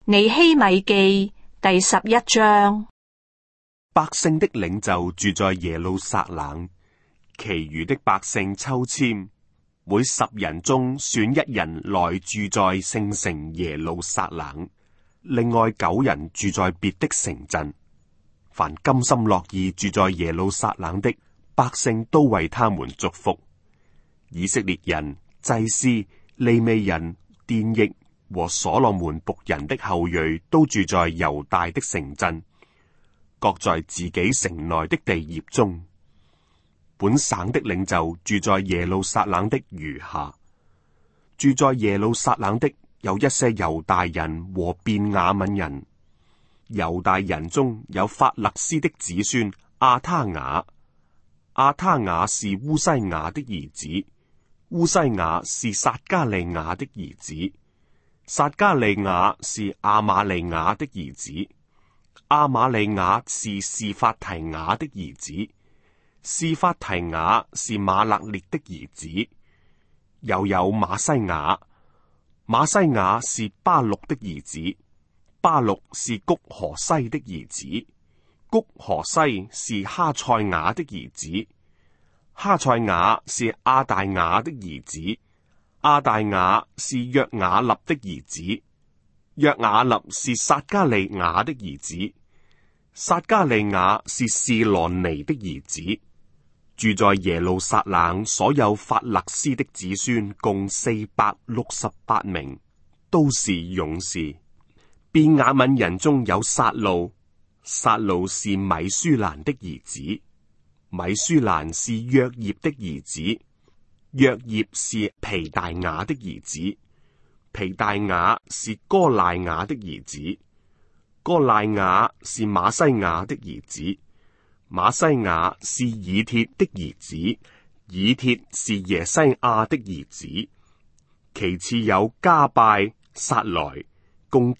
尼希米記第11章。 百姓的領袖住在耶路撒冷，其餘的百姓抽籤，每10人中選1人來住在聖城耶路撒冷，另外9人住在別的城鎮。凡甘心樂意住在耶路撒冷的百姓，都為他們祝福。以色列人、祭司、利未人、殿役和所羅門僕人的後裔都住在猶大的城鎮，各在自己城內的地業中。本省的領袖住在耶路撒冷的餘下，住在耶路撒冷的有一些猶大人和便雅憫人。猶大人中有法勒斯的子孫亞他雅，亞他雅是烏西雅的兒子，烏西雅是撒加利亞的兒子，撒加利亞是亞瑪利亞的兒子，亞瑪利亞是示法提雅的兒子，示法提雅是馬勒列的兒子。又有馬西雅，馬西雅是巴錄的兒子，巴錄是谷何西的兒子，谷何西是哈塞雅的兒子，哈塞雅是亞大雅的兒子，亞大雅是約雅立的兒子，約雅立是撒加利亞的兒子，撒加利亞是示羅尼的兒子。住在耶路撒冷所有法勒斯的子孫共468名，都是勇士。便雅憫人中有撒路，撒路是米舒蘭的兒子，米舒蘭是約葉的兒子，約葉是皮大雅的兒子，皮大雅是哥賴雅的兒子，哥賴雅是馬西雅的兒子，馬西雅是以鐵的兒子，以鐵是耶西亞的兒子。其次有加拜、撒萊，共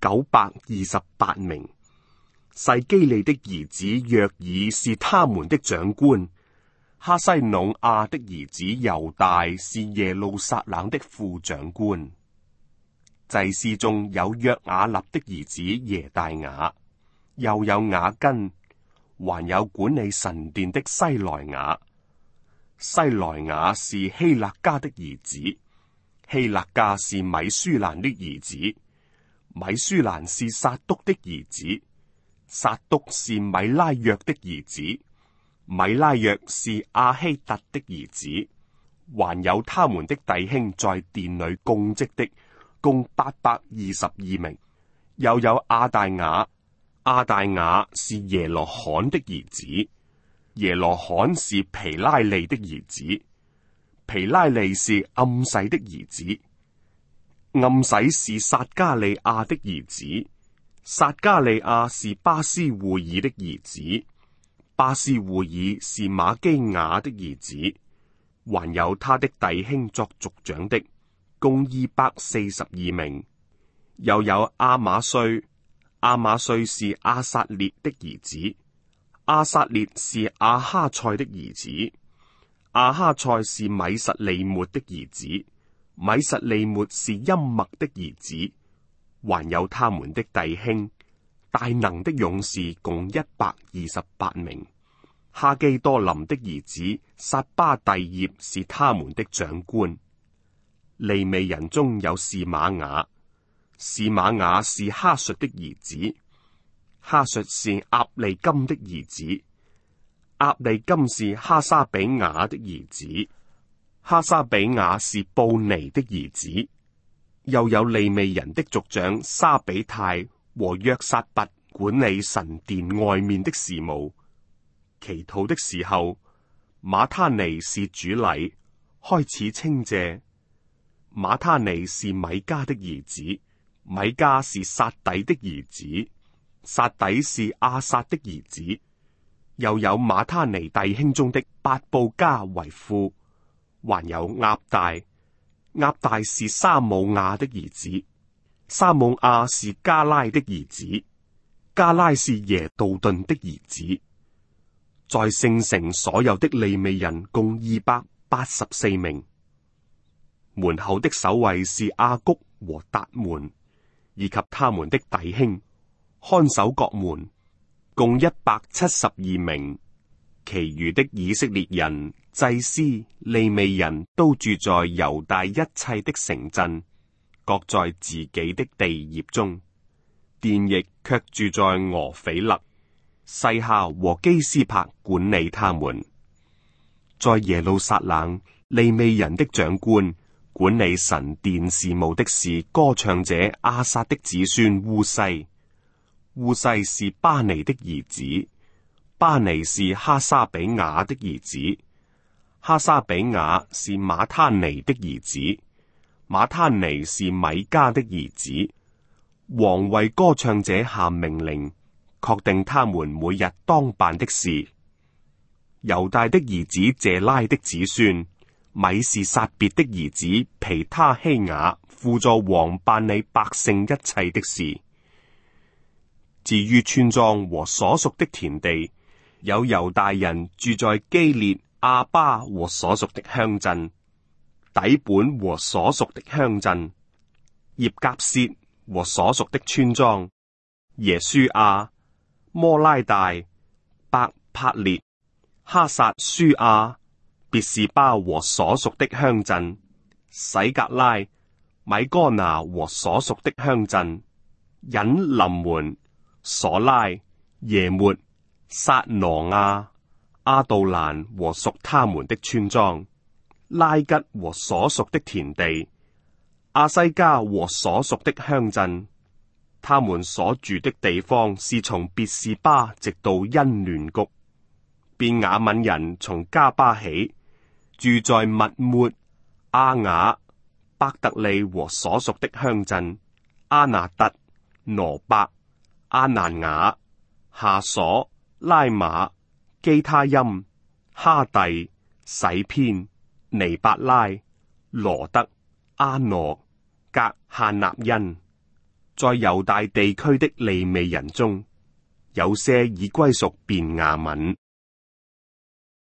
928名。細基利的兒子約珥是他們的長官，哈西努亞的兒子猶大是耶路撒冷的副長官。祭司中有約雅立的兒子耶大雅，又有雅根，還有管理神殿的西萊雅。西萊雅是希勒家的兒子，希勒家是米舒蘭的兒子，米舒蘭是撒督的兒子，撒督是米拉約的兒子，米拉約是亞希突的兒子。還有他們的弟兄在殿裏供職的，共822名。又有亞大雅，亞大雅是耶羅罕的兒子，耶羅罕是皮拉利的兒子，皮拉利是暗洗的兒子，暗洗是撒加利亞的兒子，撒加利亞是巴斯戶爾的兒子，巴斯戶爾是瑪基雅的兒子。還有他的弟兄作族長的，共242名。又有亞瑪稅，亞瑪稅是亞撒列的兒子，亞撒列是亞哈賽的兒子，亞哈賽是米實利末的兒子，米實利末是音麥的兒子。還有他們的弟兄，大能的勇士共128名。哈基多林的兒子撒巴第葉是他們的長官。利未人中有示瑪雅，示瑪雅是哈述的兒子，哈述是鴨利金的兒子，鴨利金是哈沙比雅的兒子，哈沙比雅是布尼的兒子。又有利未人的族長沙比泰和約撒拔管理神殿外面的事務。祈禱的時候，馬他尼是主禮，開始稱謝。馬他尼是米迦的兒子，米迦是撒底的兒子，撒底是亞撒的兒子。又有馬他尼弟兄中的八布加為父，還有押大，押大是沙姆亞的兒子，沙姆亞是加拉的兒子，加拉是耶杜頓的兒子。在聖城所有的利未人共284名。門口的守衛是亞谷和達門， 以及他們的弟兄，看守各門，共172名。其餘的以色列人、祭司、利未人都住在猶大一切的城鎮，各在自己的地業中。殿役卻住在俄斐勒、西哈和基斯柏管理他們。在耶路撒冷，利未人的長官管理神殿事務的是歌唱者亞薩的子孫烏西。烏西是巴尼的兒子，巴尼是哈沙比雅的兒子，哈沙比雅是馬他尼的兒子，馬他尼是米迦的兒子。王為歌唱者下命令，確定他們每日當辦的事。猶大的兒子謝拉的子孫米士撒別的兒子皮他希雅輔助王辦理百姓一切的事。至於村莊和所屬的田地，有猶大人住在基列亞巴和所屬的鄉鎮，底本和所屬的鄉鎮，葉甲薛和所屬的村莊，耶書亞、摩拉大、伯柏列、哈撒舒亞、別是巴和所屬的鄉鎮，洗革拉、米哥拿和所屬的鄉鎮，隱臨門、所拉、耶末、撒羅亞、阿杜蘭和屬他們的村莊，拉吉和所屬的田地，亞西加和所屬的鄉鎮。他們所住的地方是從別是巴直到欣嫩谷。便雅憫人從加巴起，住在密抹、阿雅、伯特利和所屬的鄉鎮，阿拿特、羅伯、阿蘭雅、夏所、拉馬、基他音、哈第、洗偏、尼伯拉、羅德、阿諾、格哈納因。在猶大地區的利未人中，有些已歸屬便雅憫。